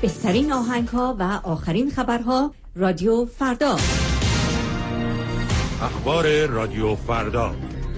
بهترین آهنگ‌ها و آخرین خبرها رادیو فردا. اخبار رادیو فردا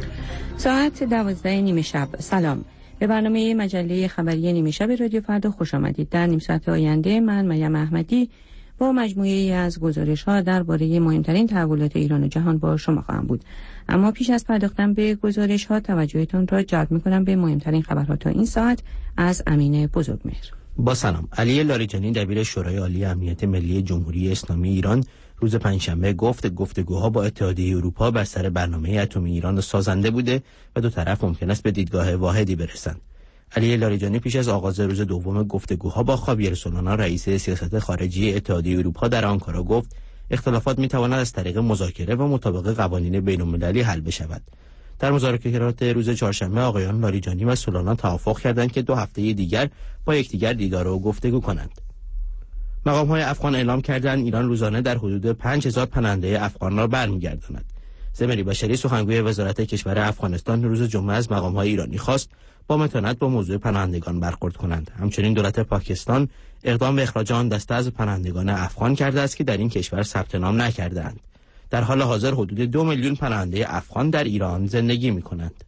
ساعت 12:30 شب. سلام. به برنامه مجله خبری نیمه شب رادیو فردا خوش آمدید. در نیم ساعت آینده من مریم احمدی با مجموعه‌ای از گزارش‌ها درباره مهمترین تحولات ایران و جهان با شما خواهم بود. اما پیش از پرداختن به گزارش‌ها توجهتون را جلب می‌کنم به مهمترین خبرها تا این ساعت از امین بزرگمهر. با سلام. علی لاریجانی دبیر شورای عالی امنیت ملی جمهوری اسلامی ایران روز پنجشنبه گفتگوها با اتحادیه اروپا بر سر برنامه اتمی ایران سازنده بوده و دو طرف ممکن است به دیدگاه واحدی برسند. علی لاریجانی پیش از آغاز روز دوم گفتگوها با خاویر سولانا رئیس سیاست خارجی اتحادیه اروپا در آنکارا گفت اختلافات می‌تواند از طریق مذاکره و مطابق قوانین بین‌المللی حل بشود. در مذاکرات روز چهارشنبه آقایان لاریجانی و سولانا توافق کردند که 2 هفته دیگر با یکدیگر دیدار و گفتگو کنند. مقام‌های افغان اعلام کردند ایران روزانه در حدود 5000 پناهنده افغان را برمیگرداند. زمری بشری سخنگوی وزارت کشور افغانستان روز جمعه از مقام‌های ایرانی خواست با متانت با موضوع پناهندگان برخورد کنند. همچنین دولت پاکستان اقدام به اخراج آن دسته از پناهندگان افغان کرده است که در این کشور ثبت نام نکرده‌اند. در حال حاضر حدود 2 میلیون پناهنده افغان در ایران زندگی می‌کنند.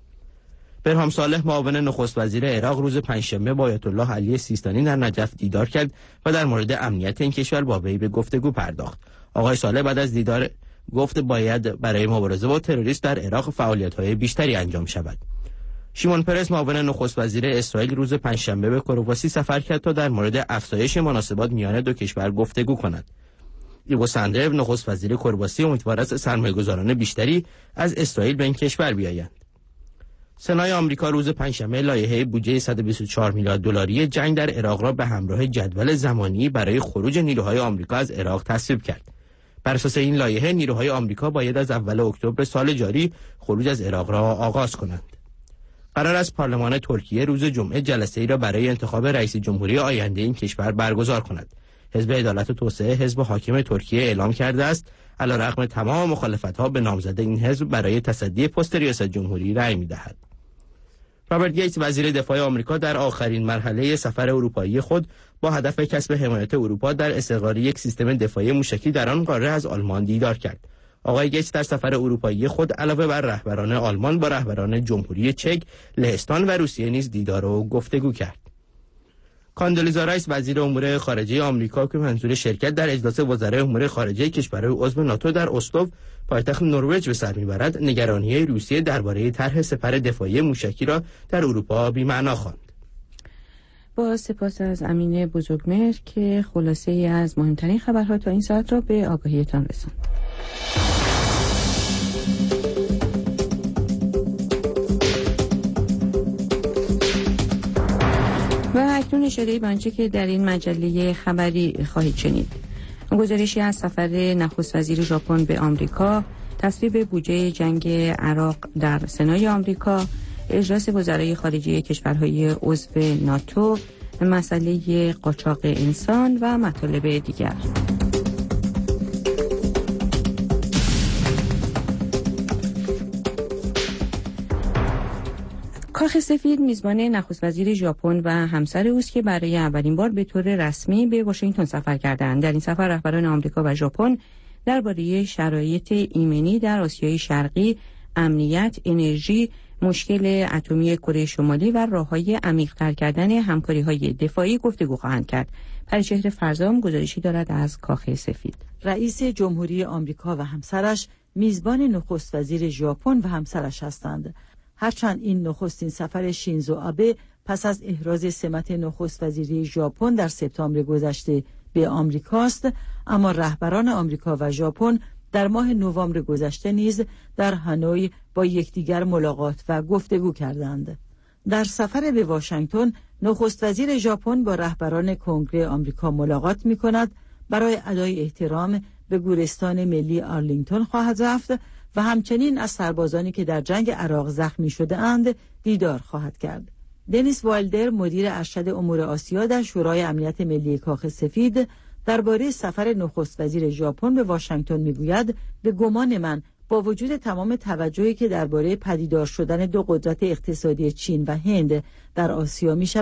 برهام صالح معاون نخست وزیر عراق روز پنجشنبه با آیت الله علی سیستانی در نجف دیدار کرد و در مورد امنیت این کشور با وی به گفتگو پرداخت. آقای صالح بعد از دیدار گفت باید برای مبارزه با تروریسم در عراق فعالیت‌های بیشتری انجام شود. شیمون پرس معاون نخست وزیر اسرائیل روز پنجشنبه به کرواسی سفر کرد تا در مورد افزایش مناسبات میان دو کشور گفتگو کند. ایگو ساندرو نخست وزیر کرواسی امیدوار است سرمایه‌گذاران بیشتری از اسرائیل به این کشور بیایند. سنای آمریکا روز پنجشنبه لایحه بودجه 124 میلیارد دلاری جنگ در عراق را به همراه جدول زمانی برای خروج نیروهای آمریکا از عراق تصویب کرد. بر اساس این لایحه نیروهای آمریکا باید از اول اکتبر سال جاری خروج از عراق را آغاز کنند. قرار است پارلمان ترکیه روز جمعه جلسه‌ای را برای انتخاب رئیس جمهوری آینده این کشور برگزار کند. حزب عدالت و توسعه حزب حاکم ترکیه اعلام کرده است علیرغم تمام مخالفت‌ها به نامزد این حزب برای تصدی پست ریاست جمهوری رأی می‌دهد. رابرت گیتس وزیر دفاع آمریکا در آخرین مرحله سفر اروپایی خود با هدف کسب حمایت اروپا در استقرار یک سیستم دفاعی موشکی در آن قاره از آلمان دیدار کرد. آقای گیتس در سفر اروپایی خود علاوه بر رهبران آلمان با رهبران جمهوری چک، لهستان و روسیه نیز دیدار و گفتگو کرد. کاندولیزا رایس وزیر امور خارجه آمریکا که منظور شرکت در اجلاس وزرای امور خارجه کشورهای عضو ناتو در اسلو پایتخت نروژ به سر میبرد، نگرانی روسیه درباره طرح سپر دفاعی موشکی را در اروپا بی‌معنا خواند. با سپاس از امین بزرگمهر که خلاصه ای از مهمترین خبرها تا این ساعت را به آگاهیتان رساند. و اکنون اشاره به آنچه که در این مجله خبری خواهید شنید. گزارشی از سفر نخست وزیر ژاپن به آمریکا، تصویب بودجه جنگ عراق در سنای آمریکا، اجلاس وزرای خارجه کشورهای عضو ناتو، مسئله قاچاق انسان و مطالب دیگر. کاخ سفید میزبان نخست وزیر ژاپن و همسر اوست که برای اولین بار به طور رسمی به واشنگتن سفر کردند. در این سفر رهبران آمریکا و ژاپن درباره شرایط ایمنی در آسیای شرقی، امنیت، انرژی، مشکل اتمی کره شمالی و راه‌های عمیق‌تر کردن همکاری‌های دفاعی گفتگو خواهند کرد. پریچهر فرزام گزارشی دارد از کاخ سفید. رئیس جمهوری آمریکا و همسرش میزبان نخست وزیر ژاپن و همسرش هستند. هرچند این نخستین سفر شینزو آبه پس از احراز سمت نخست وزیری ژاپن در سپتامبر گذشته به آمریکاست، اما رهبران آمریکا و ژاپن در ماه نوامبر گذشته نیز در هانوی با یکدیگر ملاقات و گفتگو کردند. در سفر به واشنگتن نخست وزیر ژاپن با رهبران کنگره آمریکا ملاقات می‌کند، برای ادای احترام به گورستان ملی آرلینگتون خواهد رفت و همچنین از سربازانی که در جنگ عراق زخمی شده اند دیدار خواهد کرد. دنیس وایلدر مدیر ارشد امور آسیا در شورای امنیت ملی کاخ سفید درباره سفر نخست وزیر ژاپن به واشنگتن میگوید به گمان من با وجود تمام توجهی که درباره پدیدار شدن دو قدرت اقتصادی چین و هند در آسیا می شود،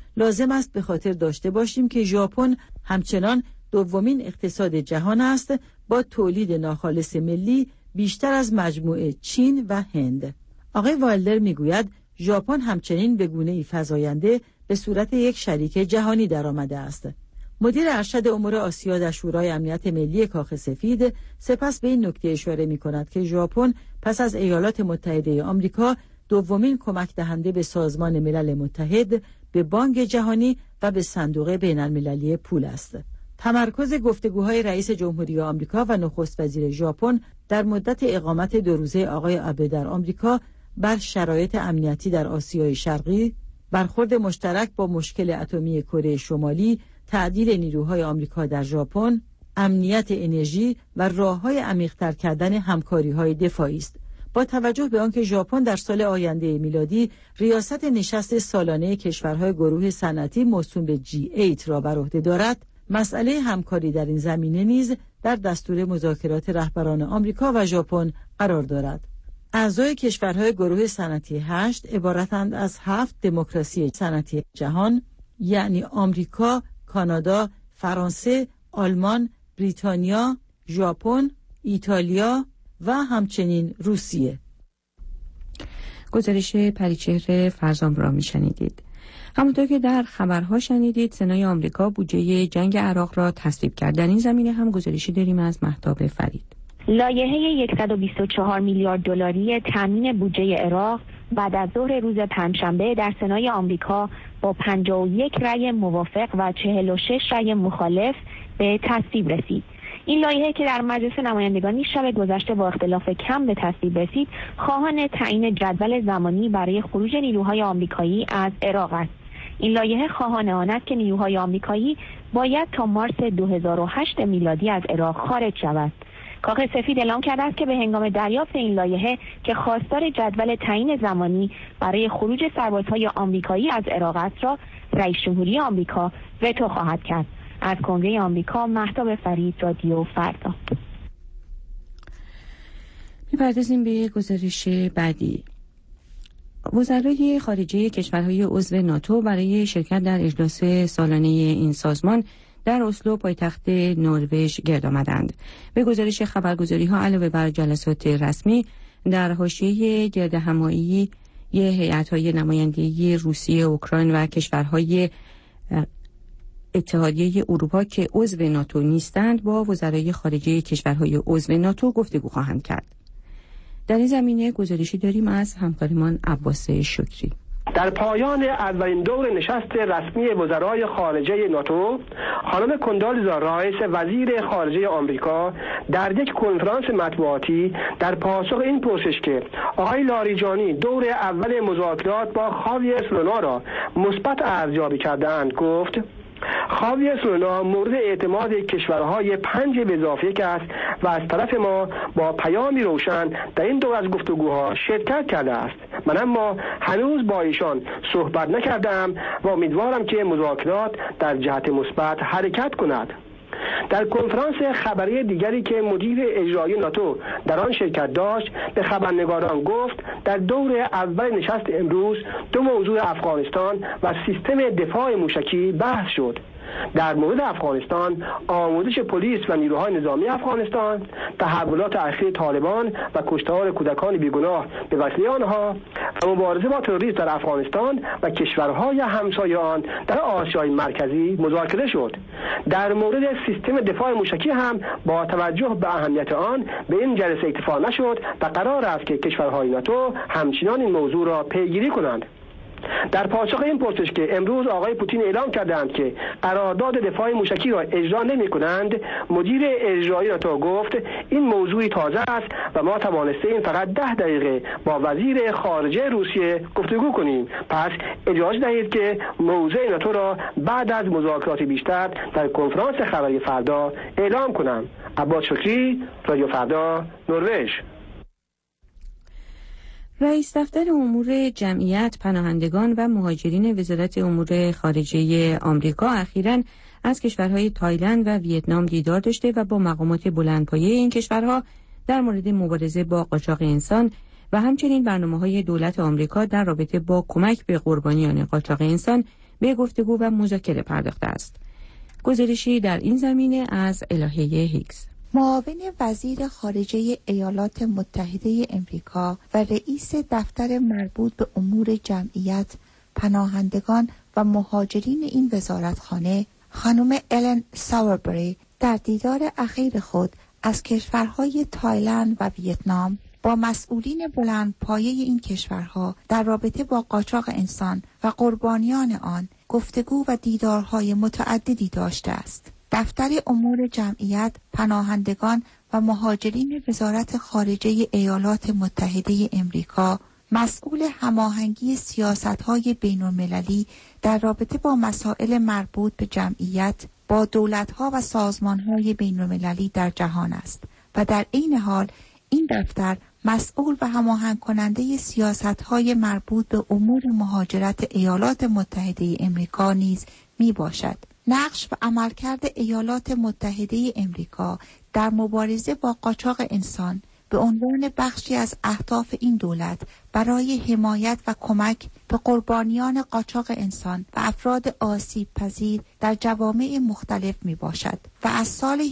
لازم است به خاطر داشته باشیم که ژاپن همچنان دومین اقتصاد جهان است با تولید ناخالص ملی بیشتر از مجموعه چین و هند. آقای والدر میگوید ژاپن همچنین به گونه‌ای فزاینده به صورت یک شریک جهانی درآمده است. مدیر ارشد امور آسیا در شورای امنیت ملی کاخ سفید سپس به این نکته اشاره می‌کند که ژاپن پس از ایالات متحده آمریکا دومین کمک دهنده به سازمان ملل متحد، به بانک جهانی و به صندوق بین‌المللی پول است. تمرکز گفتگوهای رئیس جمهوری آمریکا و نخست وزیر ژاپن در مدت اقامت 2 روزه آقای آبه در آمریکا بر شرایط امنیتی در آسیای شرقی، برخورد مشترک با مشکل اتمی کره شمالی، تعدیل نیروهای آمریکا در ژاپن، امنیت انرژی و راه‌های عمیق‌تر کردن همکاری‌های دفاعی است. با توجه به آنکه ژاپن در سال آینده میلادی ریاست نشست سالانه کشورهای گروه صنعتی موسوم به G8 را بر عهده دارد، مسئله همکاری در این زمینه نیز در دستور مذاکرات رهبران آمریکا و ژاپن قرار دارد. اعضای کشورهای گروه صنعتی 8 عبارتند از 7 دموکراسی صنعتی جهان، یعنی آمریکا، کانادا، فرانسه، آلمان، بریتانیا، ژاپن، ایتالیا و همچنین روسیه. گزارش پریچهر فرزام را میشنیدید. همونطور که در خبرها شنیدید، سنای آمریکا بودجه جنگ عراق را تصویب کرد. در این زمینه هم گزارشی داریم از مهتاب فرید. لایحه 124 میلیارد دلاری تامین بودجه عراق بعد از ظهر روز پنجشنبه در سنای آمریکا با 51 رأی موافق و 46 رأی مخالف به تصویب رسید. این لایحه که در مجلس نمایندگان شب گذشته با اختلاف کم به تصویب رسید، خواهان تعیین جدول زمانی برای خروج نیروهای آمریکایی از عراق است. این لایحه خواهان آن است که نیروهای آمریکایی باید تا مارس 2008 میلادی از عراق خارج شود. کاخ سفید اعلام کرده است که به هنگام دریافت این لایحه که خواستار جدول تعیین زمانی برای خروج سربازهای آمریکایی از عراق است را رئیس جمهوری آمریکا وتو خواهد کرد. از کنگره آمریکا مهتاب فرید، رادیو فردا. می‌پردازیم به گزارش بعدی. وزرای خارجه کشورهای عضو ناتو برای شرکت در اجلاس سالانه این سازمان در اسلو پایتخت نروژ گرد آمدند. به گزارش خبرگزاری‌ها علاوه بر جلسات رسمی، در حاشیه گردهمایی هیئت‌های نمایندگی روسیه، اوکراین و کشورهای اتحادیه اروپا که عضو ناتو نیستند با وزرای خارجه کشورهای عضو ناتو گفتگو خواهند کرد. در این زمینه گزارشی داریم از همکارمان عباس شکری. در پایان اولین دور نشست رسمی وزرای خارجه ناتو، خانم کندالیزا رایس وزیر خارجه آمریکا در یک کنفرانس مطبوعاتی در پاسخ این پرسش که آقای لاریجانی دور اول مذاکرات با خاویر سولنا را مثبت ارزیابی کردند گفت: خاویر سولنا مورد اعتماد کشورهای 5 به اضافه 1 است و از طرف ما با پیامی روشن در این دور از گفتگوها شرکت کرده است. من اما هنوز با ایشان صحبت نکردم و امیدوارم که مذاکرات در جهت مثبت حرکت کند. در کنفرانس خبری دیگری که مدیر اجرایی ناتو در آن شرکت داشت به خبرنگاران گفت در دور اول نشست امروز 2 موضوع افغانستان و سیستم دفاع موشکی بحث شد. در مورد افغانستان، آموزش پلیس و نیروهای نظامی افغانستان، تحولات اخیر طالبان و کشتار کودکان بیگناه به وسیله آنها و مبارزه با تروریسم در افغانستان و کشورهای همسایه آن در آسیای مرکزی مذاکره شد. در مورد سیستم دفاع موشکی هم با توجه به اهمیت آن به این جلسه اکتفا نشد و قرار است که کشورهای ناتو همچنان این موضوع را پیگیری کنند. در پاسخ این پرسش که امروز آقای پوتین اعلام کردند که قرارداد دفاع موشکی را اجرا نمی‌کنند، مدیر اجرایی ناتو گفت این موضوعی تازه است و ما توانستیم فقط 10 دقیقه با وزیر خارجه روسیه گفتگو کنیم. پس اجازه دهید که موضع ناتو را بعد از مذاکرات بیشتر در کنفرانس خبری فردا اعلام کنم. عباس شکری، رادیو فردا، نروژ. رئیس دفتر امور جمعیت پناهندگان و مهاجرین وزارت امور خارجه آمریکا اخیراً از کشورهای تایلند و ویتنام دیدار داشته و با مقامات بلندپایه این کشورها در مورد مبارزه با قاچاق انسان و همچنین برنامه‌های دولت آمریکا در رابطه با کمک به قربانیان قاچاق انسان به گفتگو و مذاکره پرداخته است. گزارشی در این زمینه از الهه هیگز. معاون وزیر خارجه ایالات متحده امریکا و رئیس دفتر مربوط به امور جمعیت، پناهندگان و مهاجرین این وزارتخانه، خانم الن ساوربری، در دیدار اخیر خود از کشورهای تایلند و ویتنام با مسئولین بلندپایه این کشورها در رابطه با قاچاق انسان و قربانیان آن گفتگو و دیدارهای متعددی داشته است. دفتر امور جمعیت، پناهندگان و مهاجرین وزارت خارجه ایالات متحده امریکا مسئول هماهنگی سیاست‌های بین‌المللی در رابطه با مسائل مربوط به جمعیت با دولت‌ها و سازمان‌های بین‌المللی در جهان است و در عین حال این دفتر مسئول و هماهنگ کننده سیاست‌های مربوط به امور مهاجرت ایالات متحده امریکا نیز میباشد. نقش و عملکرد ایالات متحده امریکا در مبارزه با قاچاق انسان به عنوان بخشی از اهداف این دولت برای حمایت و کمک به قربانیان قاچاق انسان و افراد آسیب پذیر در جوامع مختلف می باشد و از سال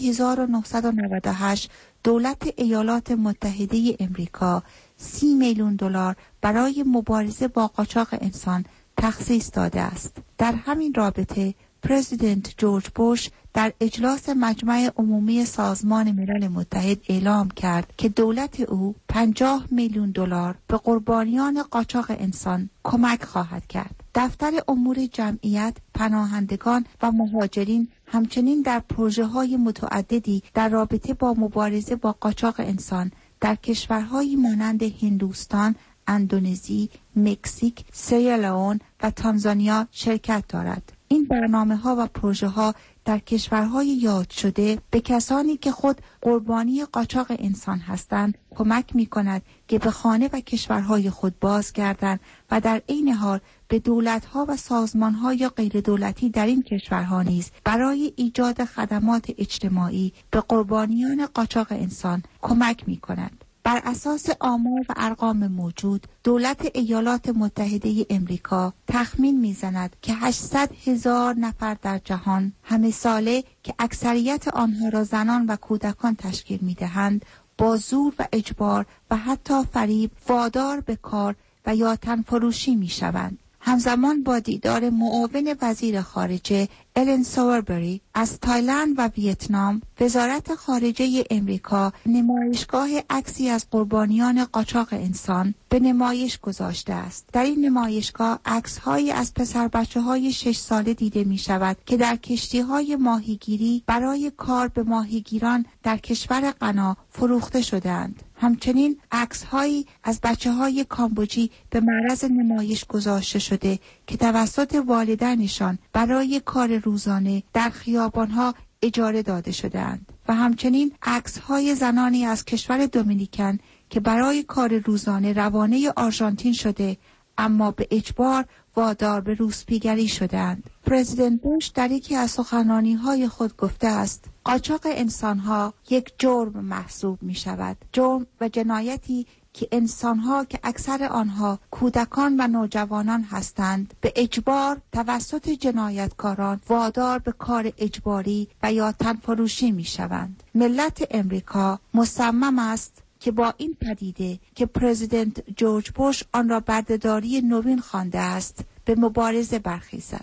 1998 دولت ایالات متحده امریکا 30 میلیون دلار برای مبارزه با قاچاق انسان تخصیص داده است. در همین رابطه پرزیدنت جورج بوش در اجلاس مجمع عمومی سازمان ملل متحد اعلام کرد که دولت او 50 میلیون دلار به قربانیان قاچاق انسان کمک خواهد کرد. دفتر امور جمعیت، پناهندگان و مهاجرین همچنین در پروژه‌های متعددی در رابطه با مبارزه با قاچاق انسان در کشورهایی مانند هندوستان، اندونزی، مکزیک، سیرالئون و تانزانیا شرکت دارد. این برنامه‌ها و پروژه‌ها در کشورهای یاد شده به کسانی که خود قربانی قاچاق انسان هستند کمک می‌کند که به خانه و کشورهای خود بازگردند و در عین حال به دولت‌ها و سازمان‌های غیردولتی در این کشورها نیز برای ایجاد خدمات اجتماعی به قربانیان قاچاق انسان کمک می‌کند. بر اساس آمار و ارقام موجود، دولت ایالات متحده امریکا تخمین می‌زند که 800,000 نفر در جهان همه ساله که اکثریت آنها را زنان و کودکان تشکیل می‌دهند، با زور و اجبار و حتی فریب وادار به کار و یا تنفروشی می‌شوند. همزمان با دیدار معاون وزیر خارجه الن ساوربری از تایلند و ویتنام، وزارت خارجه امریکا نمایشگاه عکسی از قربانیان قاچاق انسان به نمایش گذاشته است. در این نمایشگاه عکس‌هایی از پسر بچه‌های 6 ساله دیده می‌شود که در کشتی‌های ماهیگیری برای کار به ماهیگیران در کشور غنا فروخته شده‌اند. همچنین عکس‌هایی از بچه‌های کامبوجی به معرض نمایش گذاشته شده که توسط والدینشان برای کار روزانه در خیابان‌ها اجاره داده شده‌اند و همچنین عکس‌های زنانی از کشور دومینیکن که برای کار روزانه روانه آرژانتین شده اما به اجبار وادار به روسپیگری شدند. پرزیدنت بوش در یکی از سخنرانی‌های خود گفته است: قاچاق انسان‌ها یک جرم محسوب می‌شود، جرم و جنایتی که انسان‌ها که اکثر آنها کودکان و نوجوانان هستند به اجبار توسط جنایتکاران وادار به کار اجباری و یا تنفروشی می‌شوند. ملت امریکا مصمم است که با این پدیده که پرزیدنت جورج بوش آن را بردهداری نوین خوانده است به مبارزه برخیزد.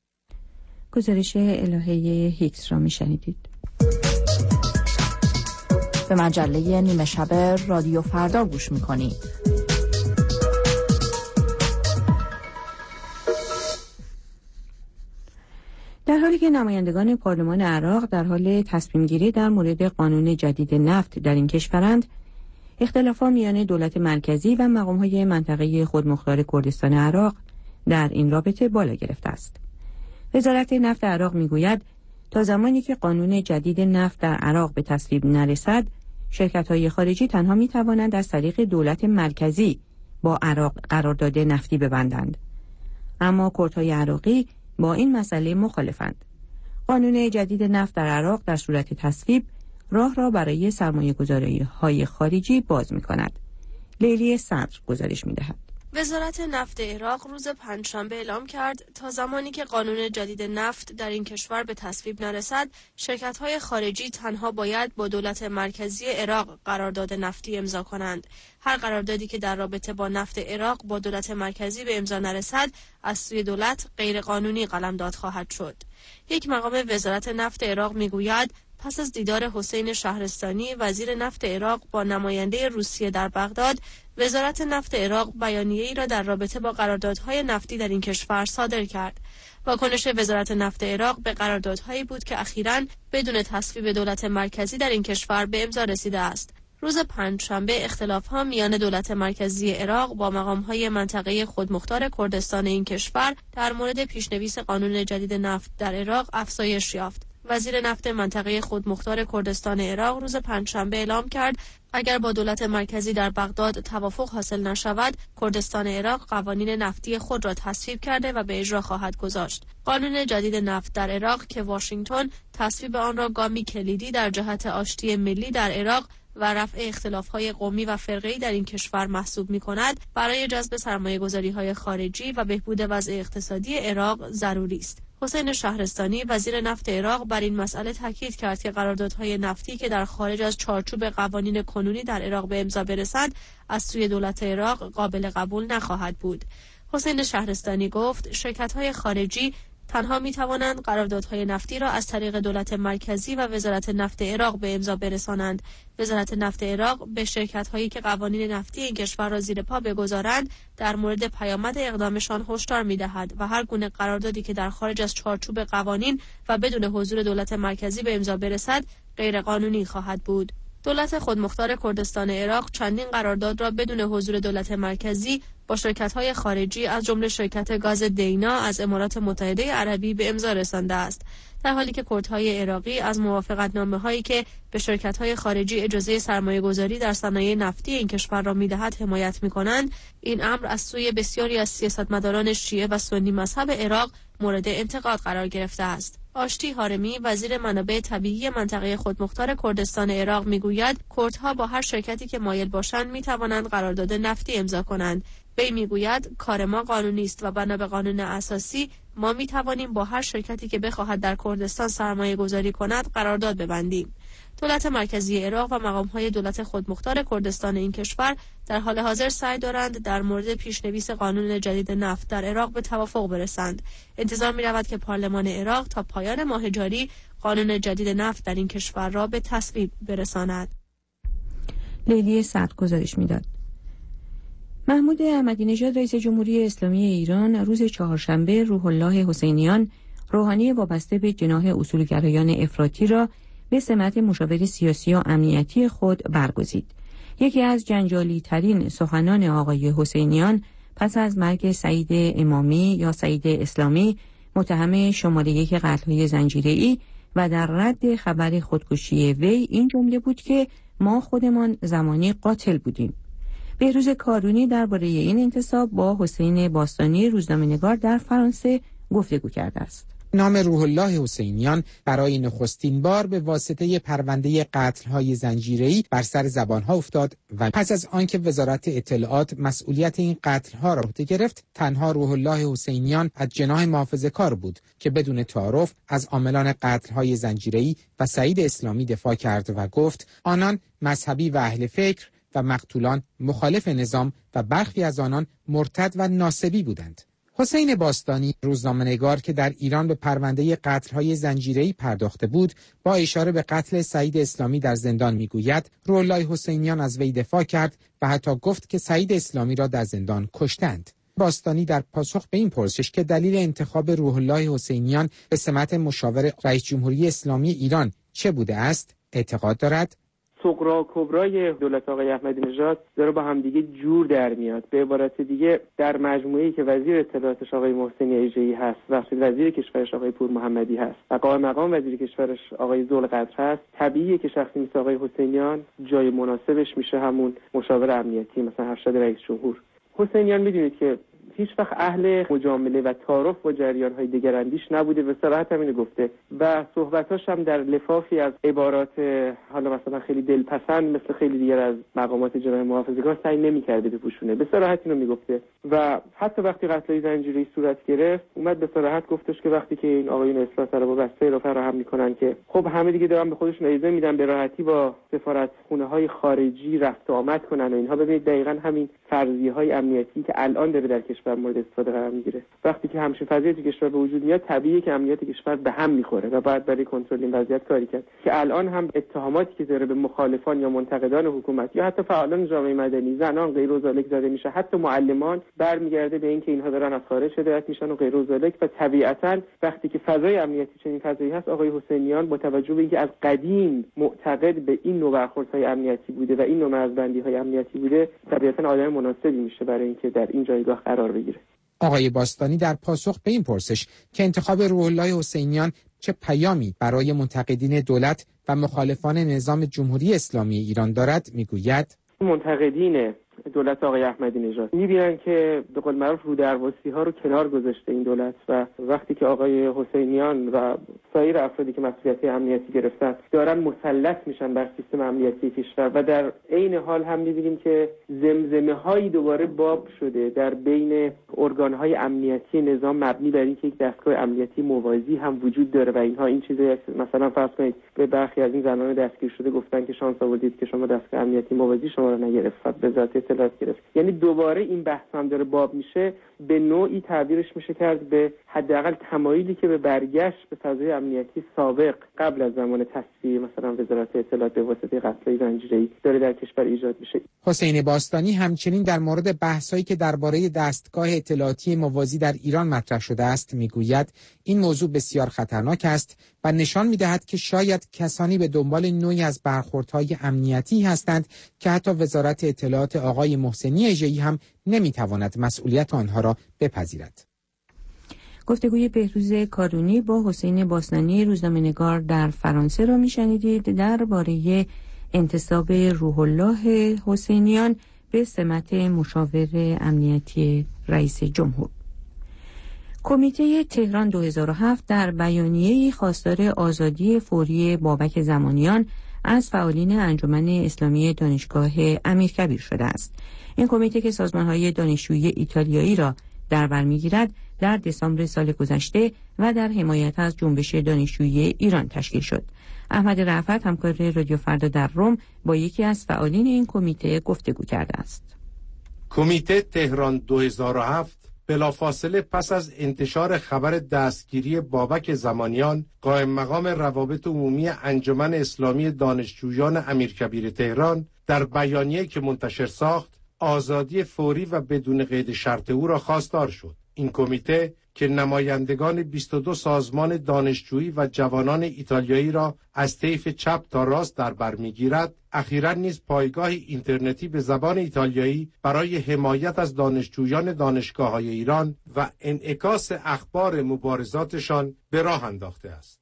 گزارش الهه هیکس را می‌شنیدید. به مجله نیمه شب رادیو فردا گوش می‌کنید. در حالی که نمایندگان پارلمان عراق در حال تصمیم گیری در مورد قانون جدید نفت در این کشورند، اختلافات میان دولت مرکزی و مقام‌های منطقه خودمختار کردستان عراق در این رابطه بالا گرفته است. وزارت نفت عراق میگوید تا زمانی که قانون جدید نفت در عراق به تصویب نرسد، شرکت‌های خارجی تنها می‌توانند از طریق دولت مرکزی با عراق قرارداد نفتی ببندند. اما کردهای عراقی با این مسئله مخالفند. قانون جدید نفت در عراق در صورت تصویب راه را برای سرمایه‌گذاری‌های خارجی باز می‌کند. لیلی صدر گزارش می‌دهد. وزارت نفت عراق روز پنجشنبه اعلام کرد تا زمانی که قانون جدید نفت در این کشور به تصویب نرسد، شرکت‌های خارجی تنها باید با دولت مرکزی عراق قرارداد نفتی امضا کنند. هر قراردادی که در رابطه با نفت عراق با دولت مرکزی به امضا نرسد، از سوی دولت غیرقانونی قلمداد خواهد شد. یک مقام وزارت نفت عراق میگوید پس از دیدار حسین شهرستانی وزیر نفت عراق با نماینده روسیه در بغداد، وزارت نفت عراق بیانیه‌ای را در رابطه با قراردادهای نفتی در این کشور صادر کرد. واکنش وزارت نفت عراق به قراردادهایی بود که اخیراً بدون تصویب دولت مرکزی در این کشور به امضا رسیده است. روز پنجشنبه اختلاف‌ها میان دولت مرکزی عراق با مقام‌های منطقه خودمختار کردستان این کشور در مورد پیشنویس قانون جدید نفت در عراق افزایش یافت. وزیر نفت منطقه خودمختار کردستان عراق روز پنجشنبه اعلام کرد اگر با دولت مرکزی در بغداد توافق حاصل نشود، کردستان عراق قوانین نفتی خود را تصویب کرده و به اجرا خواهد گذاشت. قانون جدید نفت در عراق که واشنگتن تصویب آن را گامی کلیدی در جهت آشتی ملی در عراق و رفع اختلاف‌های قومی و فرقه‌ای در این کشور محسوب می‌کند، برای جذب سرمایه‌گذاری‌های خارجی و بهبود وضع اقتصادی عراق ضروری است. حسین شهرستانی وزیر نفت عراق بر این مسئله تاکید کرد که قراردادهای نفتی که در خارج از چارچوب قوانین کنونی در عراق به امضا برسد، از سوی دولت عراق قابل قبول نخواهد بود. حسین شهرستانی گفت شرکت‌های خارجی تنها می‌توانند قراردادهای نفتی را از طریق دولت مرکزی و وزارت نفت عراق به امضا برسانند. وزارت نفت عراق به شرکت‌هایی که قوانین نفتی این کشور را زیر پا بگذارند در مورد پیامد اقدامشان هشدار می‌دهد و هر گونه قراردادی که در خارج از چارچوب قوانین و بدون حضور دولت مرکزی به امضا برسد غیرقانونی خواهد بود. دولت خودمختار کردستان عراق چندین قرارداد را بدون حضور دولت مرکزی با شرکت‌های خارجی از جمله شرکت گاز دینا از امارات متحده عربی به امضا رسانده است، در حالی که کردهای عراقی از موافقتنامه‌هایی که به شرکت‌های خارجی اجازه سرمایه‌گذاری در صنایع نفتی این کشور را می‌دهد حمایت می‌کنند. این امر از سوی بسیاری از سیاستمداران شیعه و سنی مذهب عراق مورد انتقاد قرار گرفته است. آشتی هارمی وزیر منابع طبیعی منطقه خودمختار کردستان عراق میگوید کردها با هر شرکتی که مایل باشند میتوانند قرارداد نفتی امضا کنند. وی میگوید کار ما قانونی است و بنا به قانون اساسی ما میتوانیم با هر شرکتی که بخواهد در کردستان سرمایه گذاری کند قرارداد ببندیم. دولت مرکزی عراق و مقام‌های دولت خودمختار کردستان این کشور در حال حاضر سعی دارند در مورد پیشنویس قانون جدید نفت در عراق به توافق برسند. انتظار می‌رود که پارلمان عراق تا پایان ماه جاری قانون جدید نفت در این کشور را به تصویب برساند. لیلی سعد گزارش می‌داد. محمود احمدی نژاد رئیس جمهوری اسلامی ایران روز چهارشنبه روح الله حسینیان، روحانی وابسته به جناح اصولگرایان افراطی را به سمت مشاور سیاسی و امنیتی خود برگزید. یکی از جنجالی ترین سخنان آقای حسینیان پس از مرگ سعید امامی یا سعید اسلامی، متهم شماره 1 قتل‌های زنجیره‌ای و در رد خبر خودکشی وی این جمله بود که ما خودمان زمانی قاتل بودیم. بهروز کارونی درباره این انتصاب با حسین باستانی روزنامه‌نگار در فرانسه گفتگو کرده است. نام روح الله حسینیان برای نخستین بار به واسطه پرونده قتل‌های زنجیره‌ای بر سر زبان‌ها افتاد و پس از آنکه وزارت اطلاعات مسئولیت این قتل‌ها را به عهده گرفت، تنها روح الله حسینیان از جناح محافظه‌کار بود که بدون تعارف از عاملان قتل‌های زنجیره‌ای و سعید اسلامی دفاع کرد و گفت آنان مذهبی و اهل فکر و مقتولان مخالف نظام و برخی از آنان مرتد و ناصبی بودند. حسین باستانی روزنامه‌نگار که در ایران به پرونده قتل‌های زنجیره‌ای پرداخته بود، با اشاره به قتل سعید اسلامی در زندان میگوید روح الله حسینیان از وی دفاع کرد و حتی گفت که سعید اسلامی را در زندان کشتند. باستانی در پاسخ به این پرسش که دلیل انتخاب روح الله حسینیان به سمت مشاور رئیس جمهوری اسلامی ایران چه بوده است، اعتقاد دارد صغرا کبرای دولت آقای احمدی نژاد داره با همدیگه جور در میاد. به عبارت دیگه در مجموعه‌ای که وزیر اطلاعاتش آقای محسن ایجه‌ای هست و وزیر کشورش آقای پور محمدی هست و قائم مقام وزیر کشورش آقای ذوالقدر هست، طبیعیه که شخصی مثل آقای حسینیان جای مناسبش میشه همون مشاور امنیتی مثلا ارشد رئیس جمهور. حسینیان میدونید که هیچ وقت اهل مجامله و تعارف با جریان‌های دگراندیش نبوده و صراحت همین گفته و صحبتاش هم در لفافی از عبارات حالا مثلا خیلی دلپسند مثل خیلی دیگر از مقامات جناح محافظگان سعی نمی‌کرده بپوشونه. به صراحت اینو میگفته و حتی وقتی قتل‌های زنجیره‌ای صورت گرفت اومد به صراحت گفتش که وقتی که این آقایون اصلاح طلبها بسته رو فراهم می‌کنن که خب همه دیگه دارن به خودشون اجازه میدن به راحتی با سفارتخونه‌های خارجی رفت و آمد کنن و اینها. ببینید دقیقاً همین فرضیه‌های امنیتی که الان داره در کشور مورد استفاده قرار میگیره. وقتی که همچین فضایی تو کشور به وجود میاد طبیعیه که امنیت کشور به هم میخوره و باید برای کنترل این وضعیت کاری کرد که الان هم اتهاماتی که داره به مخالفان یا منتقدان حکومت یا حتی فعالان جامعه مدنی، زنان، غیر و ذالک زده میشه، حتی معلمان برمیگرده به اینکه اینها دارن از خارج هدایت میشن و غیر و ذالک. و طبیعتاً وقتی که فضای امنیتی چنین فضایی هست، آقای حسینیان با توجه به اینکه از قدیم معتقد به این نوع برخوردهای امنیتی بوده و این نوع مرزبندی‌های امنیتی بوده، طبیعتاً آدم مناسبی میشه برای اینکه در این جایگاه قرار بگیره. آقای باستانی در پاسخ به این پرسش که انتخاب روح الله حسینیان چه پیامی برای منتقدین دولت و مخالفان نظام جمهوری اسلامی ایران دارد میگوید منتقدین دولت آقای احمدی نژاد می‌بینن که به قول معروف رودرواسی ها رو کنار گذاشته این دولت و وقتی که آقای حسینیان و سایر افرادی که مسئولیت امنیتی گرفتن دارن مسلط میشن بر سیستم امنیتی کشور و در عین حال هم می‌بینیم که زمزمه‌هایی دوباره باب شده در بین ارگان‌های امنیتی نظام مبنی بر اینکه یک دستگاه امنیتی موازی هم وجود داره و اینها این چیزایی مثلا فرض کنید به برخی از این زنان دستگیر شده گفتن که شانس آوردید که شما دستگاه امنیتی موازی شما رو نگرفت به ذات اطلاعات گرفت. یعنی دوباره این بحث هم داره باب میشه، به نوعی تعبیرش میشه کرد به حداقل تمایلی که به برگشت به فضای امنیتی سابق قبل از زمان تصفیه مثلا وزارت اطلاعات به واسطه قتل‌های زنجیره‌ای داره در کشور ایجاد میشه. حسین باستانی همچنین در مورد بحثایی که درباره دستگاه اطلاعاتی موازی در ایران مطرح شده است میگوید این موضوع بسیار خطرناک است و نشان می‌دهد که شاید کسانی به دنبال نوعی از برخوردهای امنیتی هستند که حتی وزارت اطلاعات آقای محسنی اژه‌ای هم نمی‌تواند مسئولیت آنها را بپذیرد. گفتگوی بهروز کارونی با حسین باستانی روزنامه‌نگار در فرانسه را می‌شنیدید درباره انتصاب روح الله حسینیان به سمت مشاور امنیتی رئیس جمهور. کمیته تهران 2007 در بیانیه‌ای خواستار آزادی فوری بابک زمانیان از فعالین انجمن اسلامی دانشگاه امیرکبیر شده است. این کمیته که سازمان‌های دانشجویی ایتالیایی را در بر می‌گیرد در دسامبر سال گذشته و در حمایت از جنبش دانشجویی ایران تشکیل شد. احمد رأفت همکار رادیو فردا در روم با یکی از فعالین این کمیته گفتگو کرده است. کمیته تهران 2007 بلافاصله پس از انتشار خبر دستگیری بابک زمانیان قائم مقام روابط عمومی انجمن اسلامی دانشجویان امیرکبیر تهران در بیانیه‌ای که منتشر ساخت آزادی فوری و بدون قید شرط او را خواستار شد. این کمیته که نمایندگان 22 سازمان دانشجویی و جوانان ایتالیایی را از طیف چپ تا راست در بر می‌گیرد، اخیراً نیز پایگاهی اینترنتی به زبان ایتالیایی برای حمایت از دانشجویان دانشگاه‌های ایران و انعکاس اخبار مبارزاتشان به راه انداخته است.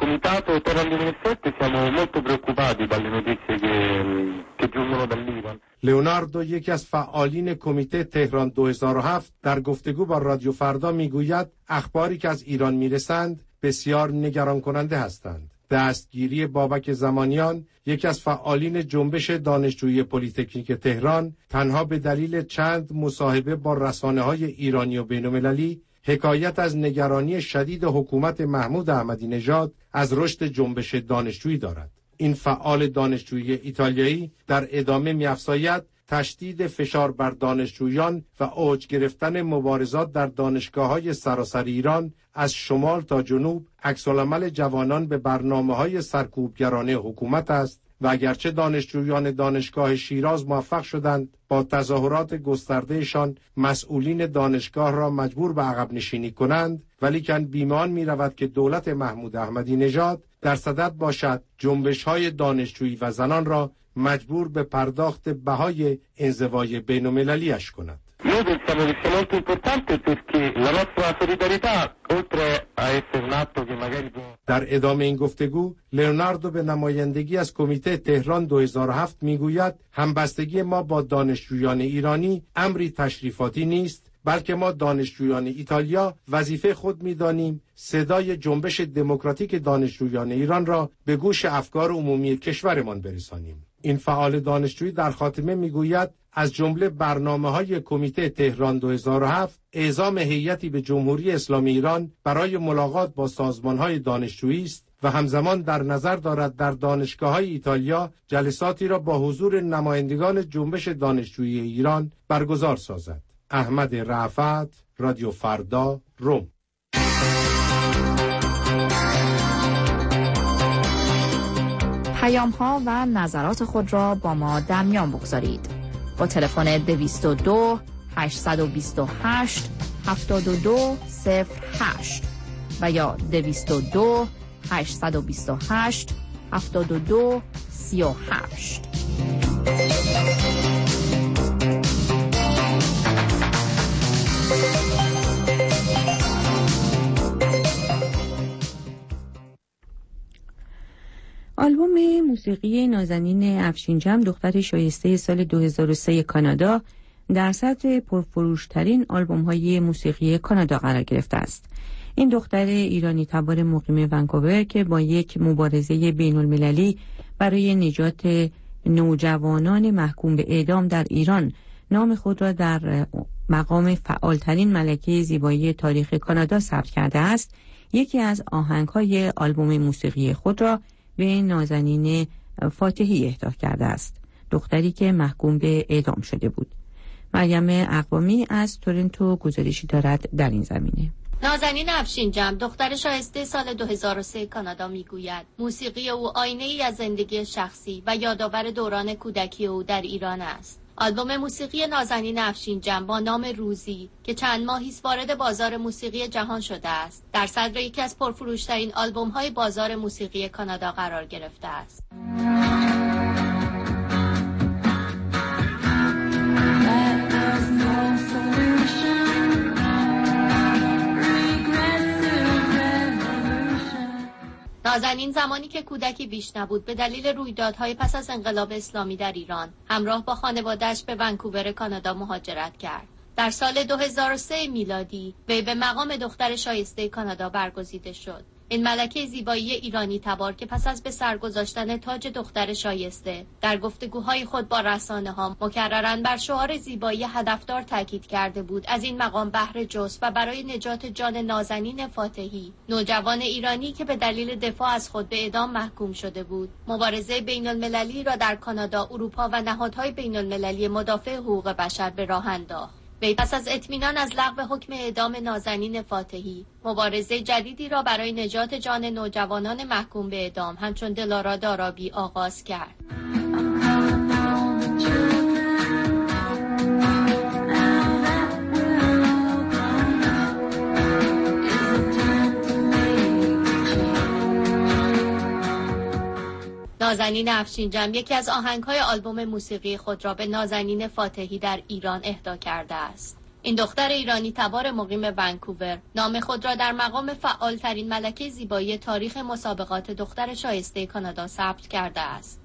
لئوناردو یکی از فعالین کمیته تهران 2007 در گفتگو با رادیو فردا میگوید اخباری که از ایران میرسند بسیار نگران کننده هستند. دستگیری بابک زمانیان یکی از فعالین جنبش دانشجویی پلی‌تکنیک تهران تنها به دلیل چند مصاحبه با رسانه‌های ایرانی و بین‌المللی حکایت از نگرانی شدید حکومت محمود احمدی نژاد از رشد جنبش دانشجویی دارد. این فعال دانشجویی ایتالیایی در ادامه می‌افزاید تشدید فشار بر دانشجویان و اوج گرفتن مبارزات در دانشگاه‌های سراسر ایران از شمال تا جنوب عکس‌العمل جوانان به برنامه‌های سرکوبگرانه حکومت است و اگرچه دانشجویان دانشگاه شیراز موفق شدند با تظاهرات گستردهشان مسئولین دانشگاه را مجبور به عقب نشینی کنند، ولیکن بیمان می‌رود که دولت محمود احمدی نژاد در صدد باشد جنبش‌های دانشجویی و زنان را مجبور به پرداخت بهای انزوای بین‌المللی‌اش کند. در ادامه این گفتگو لئوناردو به نمایندگی از کمیته تهران 2007 میگوید همبستگی ما با دانشجویان ایرانی امری تشریفاتی نیست بلکه ما دانشجویان ایتالیا وظیفه خود می‌دانیم صدای جنبش دموکراتیک دانشجویان ایران را به گوش افکار عمومی کشورمان برسانیم. این فعال دانشجویی در خاتمه میگوید از جمله برنامه‌های کمیته تهران 2007 اعزام هیئتی به جمهوری اسلامی ایران برای ملاقات با سازمان‌های دانشجویی است و همزمان در نظر دارد در دانشگاه‌های ایتالیا جلساتی را با حضور نمایندگان جنبش دانشجویی ایران برگزار سازد. احمد رأفت، رادیو فردا، روم. پیام‌ها و نظرات خود را با ما در میان بگذارید. با تلفن 222 828 7208 و یا 222 828 7238. آلبوم موسیقی نازنین افشین‌جم دختر شایسته سال 2003 کانادا در صدر پرفروشترین آلبوم‌های موسیقی کانادا قرار گرفته است. این دختر ایرانی تبار مقیم ونکوور که با یک مبارزه بین‌المللی برای نجات نوجوانان محکوم به اعدام در ایران نام خود را در مقام فعالترین ملکه زیبایی تاریخ کانادا ثبت کرده است، یکی از آهنگ‌های آلبوم موسیقی خود را به نازنین فاتحی اهدا کرده است، دختری که محکوم به اعدام شده بود. مریم اقوامی از تورنتو گزارشی دارد در این زمینه. نازنین افشین‌جم دختر شایسته سال 2003 کانادا میگوید موسیقی او آینه‌ای از زندگی شخصی و یادآور دوران کودکی او در ایران است. آلبوم موسیقی نازنین افشین‌جم با نام روزی که چند ماهی است وارد بازار موسیقی جهان شده است، در صدر یکی از پرفروشترین آلبوم‌های بازار موسیقی کانادا قرار گرفته است. نازنین زمانی که کودکی بیش نبود به دلیل رویدادهای پس از انقلاب اسلامی در ایران همراه با خانواده‌اش به ونکوور کانادا مهاجرت کرد. در سال 2003 میلادی وی به مقام دختر شایسته کانادا برگزیده شد. این ملکه زیبایی ایرانی تبار که پس از به سر گذاشتن تاج دختر شایسته در گفتگوهای خود با رسانه‌ها مکرراً بر شعار زیبایی هدفدار تاکید کرده بود، از این مقام بهره جست و برای نجات جان نازنین فاتحی، نوجوان ایرانی که به دلیل دفاع از خود به اعدام محکوم شده بود، مبارزه بین‌المللی را در کانادا، اروپا و نهادهای بین‌المللی مدافع حقوق بشر به راه انداخت. وی پس از اطمینان از لغو حکم اعدام نازنین فاتحی، مبارزه جدیدی را برای نجات جان نوجوانان محکوم به اعدام همچون دلارا دارابی آغاز کرد. نازنین افشین‌جم یکی از آهنگ‌های آلبوم موسیقی خود را به نازنین فاتحی در ایران اهدا کرده است. این دختر ایرانی تبار مقیم ونکوور نام خود را در مقام فعالترین ملکه زیبایی تاریخ مسابقات دختر شایسته کانادا ثبت کرده است.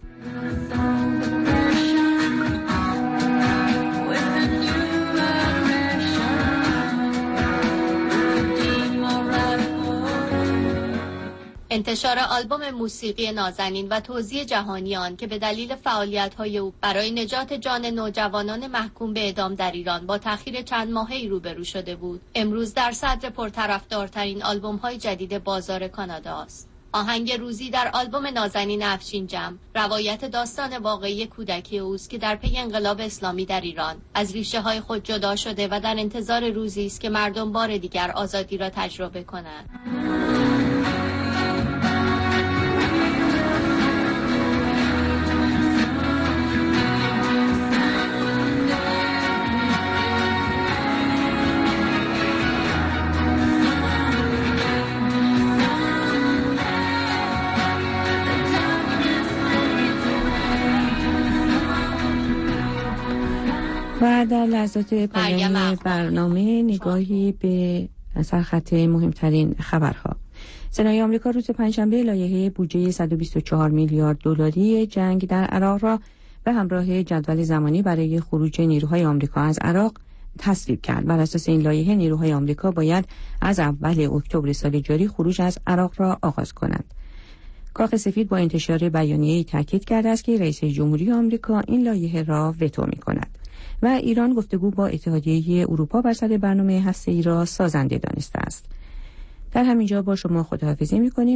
انتشار آلبوم موسیقی نازنین و توزیع جهانی آن که به دلیل فعالیت‌های او برای نجات جان نوجوانان محکوم به اعدام در ایران با تأخیر چند ماهه‌ای روبرو شده بود، امروز در صدر پرطرفدارترین آلبوم‌های جدید بازار کانادا است. آهنگ روزی در آلبوم نازنین افشین‌جم روایت داستان واقعی کودکی اوست که در پی انقلاب اسلامی در ایران از ریشه‌های خود جدا شده و در انتظار روزی است که مردم بار دیگر آزادی را تجربه کنند. و در لحظات پایانی برنامه نگاهی به سرخط مهمترین خبرها. سنای آمریکا روز پنجشنبه لایحه بودجه 124 میلیارد دلاری جنگ در عراق را به همراه جدول زمانی برای خروج نیروهای آمریکا از عراق تصویب کرد. بر اساس این لایحه نیروهای آمریکا باید از اول اکتبر سال جاری خروج از عراق را آغاز کنند. کاخ سفید با انتشار بیانیه‌ای تاکید کرده است که رئیس جمهوری آمریکا این لایحه را وتو می‌کند و ایران گفتگو با اتحادیه اروپا بر سر برنامه هسته‌ای را سازنده دانسته است. در همین جا با شما خداحافظی می‌کنیم.